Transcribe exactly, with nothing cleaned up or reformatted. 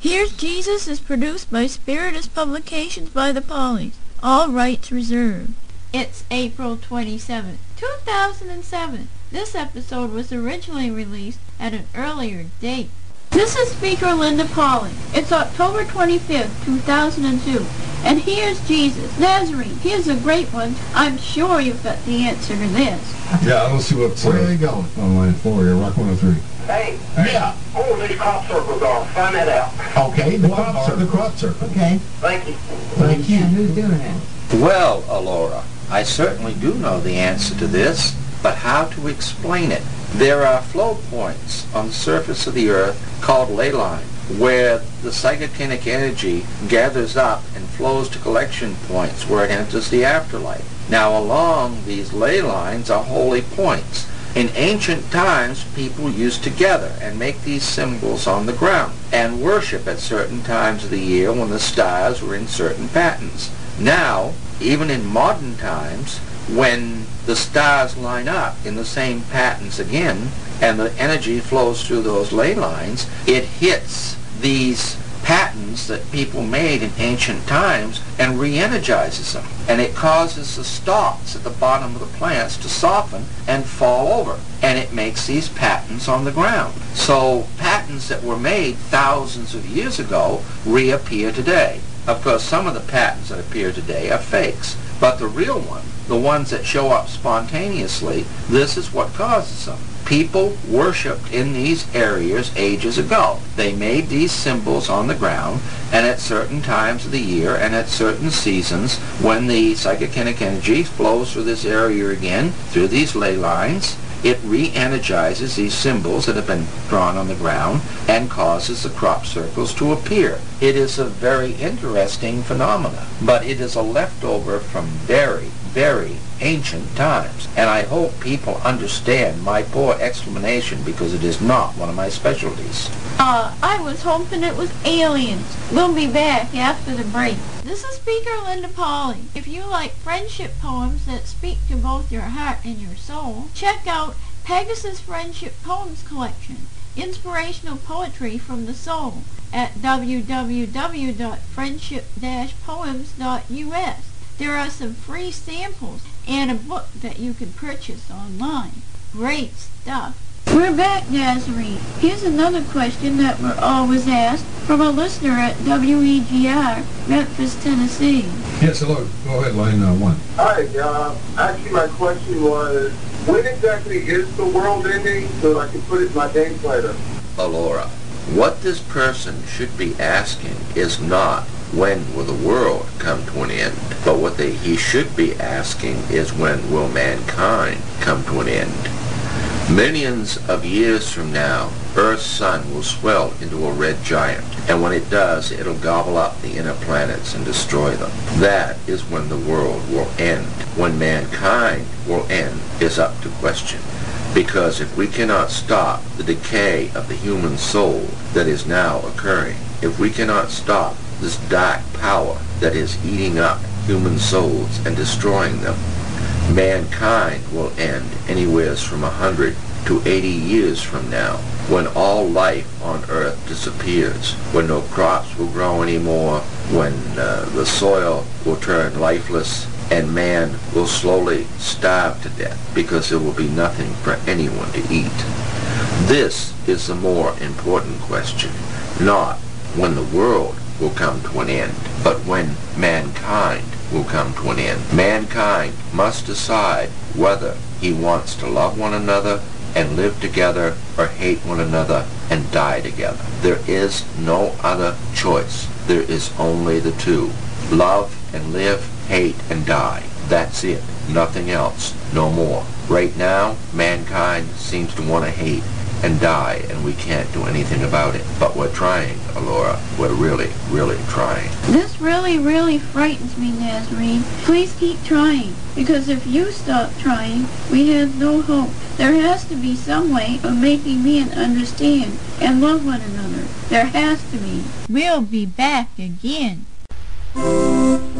Here's Jesus is produced by Spiritus Publications by the Pollies. All rights reserved. It's April twenty-seventh, two thousand seven. This episode was originally released at an earlier date. This is Speaker Linda Polly. It's October twenty-fifth, two thousand two. And here's Jesus, Nazarene. Here's a great one. I'm sure you've got the answer to this. Yeah, let's see what's... Where are they going? On line four here, Rock one oh three. Hey, Yeah. all these crop circles are. Find that out. Okay, the What crop are circle. the crop circles? Okay. Thank you. Thank you. Who's doing it? Well, Alora, I certainly do know the answer to this, but how to explain it? There are flow points on the surface of the Earth called ley lines, where the psychokinetic energy gathers up and flows to collection points where it enters the afterlife. Now, along these ley lines are holy points. In ancient times, people used to gather and make these symbols on the ground and worship at certain times of the year when the stars were in certain patterns. Now, even in modern times, when the stars line up in the same patterns again and the energy flows through those ley lines, it hits these patterns that people made in ancient times and re-energizes them. And it causes the stalks at the bottom of the plants to soften and fall over. And it makes these patterns on the ground. So patterns that were made thousands of years ago reappear today. Of course, some of the patterns that appear today are fakes. But the real one, the ones that show up spontaneously, this is what causes them. People worshipped in these areas ages ago. They made these symbols on the ground, and at certain times of the year and at certain seasons, when the psychokinetic energy flows through this area again, through these ley lines, it re-energizes these symbols that have been drawn on the ground and causes the crop circles to appear. It is a very interesting phenomenon, but it is a leftover from very, very ancient times. And I hope people understand my poor explanation because it is not one of my specialties. Uh, I was hoping it was aliens. We'll be back after the break. This is Speaker Linda Polly. If you like friendship poems that speak to both your heart and your soul, check out Pegasus Friendship Poems Collection, Inspirational Poetry from the Soul, at w w w dot friendship dash poems dot u s. There are some free samples and a book that you can purchase online. Great stuff. We're back, Nazarene. Here's another question that we're always asked from a listener at W E G R, Memphis, Tennessee. Yes, hello. Go ahead, line uh, one. Hi, uh, actually my question was, when exactly is the world ending so I can put it in my game planner? Alora, what this person should be asking is not when will the world come to an end, but what they, he should be asking is when will mankind come to an end. Millions of years from now, Earth's sun will swell into a red giant, and when it does, it'll gobble up the inner planets and destroy them. That is when the world will end. When mankind will end is up to question, because if we cannot stop the decay of the human soul that is now occurring, if we cannot stop this dark power that is eating up human souls and destroying them, mankind will end anywhere from a hundred to eighty years from now, when all life on Earth disappears, when no crops will grow anymore, when uh, the soil will turn lifeless, and man will slowly starve to death because there will be nothing for anyone to eat. This is the more important question, not when the world will come to an end, but when mankind will come to an end. Mankind must decide whether he wants to love one another and live together or hate one another and die together. There is no other choice. There is only the two. Love and live, hate and die. That's it. Nothing else. No more. Right now, mankind seems to want to hate and die, and we can't do anything about it. But we're trying, Alora. We're really, really trying. This really, really frightens me, Nazarene. Please keep trying, because if you stop trying, we have no hope. There has to be some way of making men understand and love one another. There has to be. We'll be back again.